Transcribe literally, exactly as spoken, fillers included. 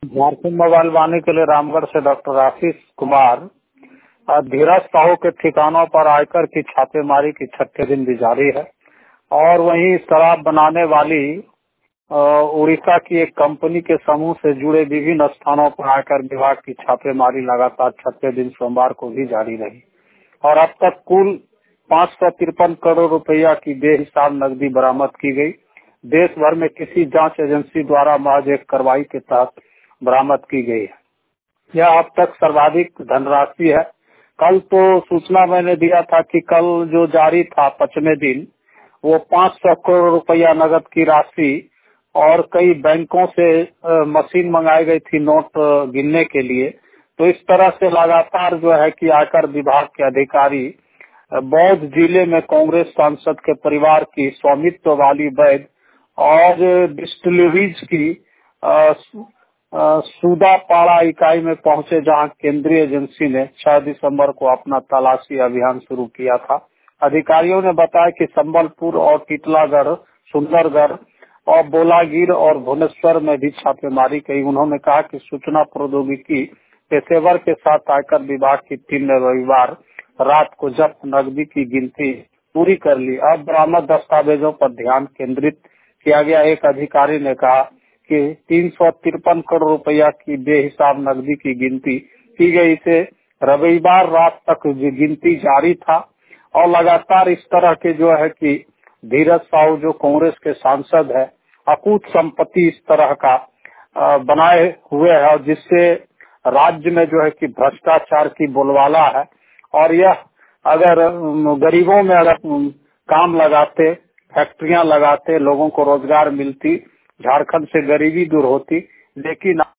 Jharkhand mobile वाणी के लिए रामगढ़ से डॉक्टर आशीष कुमार। और धीरज साहू के ठिकानों पर आयकर की छापेमारी की छठे दिन भी जारी है। और वहीं शराब बनाने वाली अ, उड़ीसा की एक कंपनी के समूह से जुड़े विभिन्न स्थानों पर आयकर विभाग की छापेमारी लगातार छठे दिन सोमवार को भी जारी रही। और अब तक कुल पाँच सौ तिरपन करोड़ रुपया की बेहिसाब नकदी बरामद की गई। देश भर में किसी जांच एजेंसी द्वारा महज एक कार्रवाई के तहत बरामद की गई है। यह अब तक सर्वाधिक धनराशि है। कल तो सूचना मैंने दिया था कि कल जो जारी था पचवें दिन वो पाँच सौ करोड़ रुपया नकद की राशि और कई बैंकों से अ, मशीन मंगाई गई थी नोट अ, गिनने के लिए। तो इस तरह से लगातार जो है कि आयकर विभाग के अधिकारी अ, बौद्ध जिले में कांग्रेस सांसद के परिवार की स्वामित्व वाली वैध और डिस्टिलरीज की अ, सु- अ, सूदापाड़ा इकाई में पहुंचे, जहां केंद्रीय एजेंसी ने छह दिसंबर को अपना तलाशी अभियान शुरू किया था। अधिकारियों ने बताया कि संबलपुर और टिटलागढ़, सुंदरगढ़ और बोलागीर और भुवनेश्वर में भी छापेमारी की। उन्होंने कहा कि सूचना प्रौद्योगिकी पेशेवर के साथ आयकर विभाग की टीम ने रविवार रात को जब्त नकदी की गिनती पूरी कर ली। अब बरामद दस्तावेजों पर ध्यान केंद्रित किया गया। एक अधिकारी ने कहा कि तीन सौ तिरपन करोड़ रुपया की बेहिसाब नकदी की गिनती की गई। इसे रविवार रात तक गिनती जारी था और लगातार इस तरह के जो है कि धीरज साहू जो कांग्रेस के सांसद है, अकूत संपत्ति इस तरह का अ, बनाए हुए है और जिससे राज्य में जो है कि भ्रष्टाचार की बोलबाला है। और यह अगर अम, गरीबों में अगर अम, काम लगाते, फैक्ट्रियां लगाते, लोगों को रोजगार मिलती, झारखंड से गरीबी दूर होती। लेकिन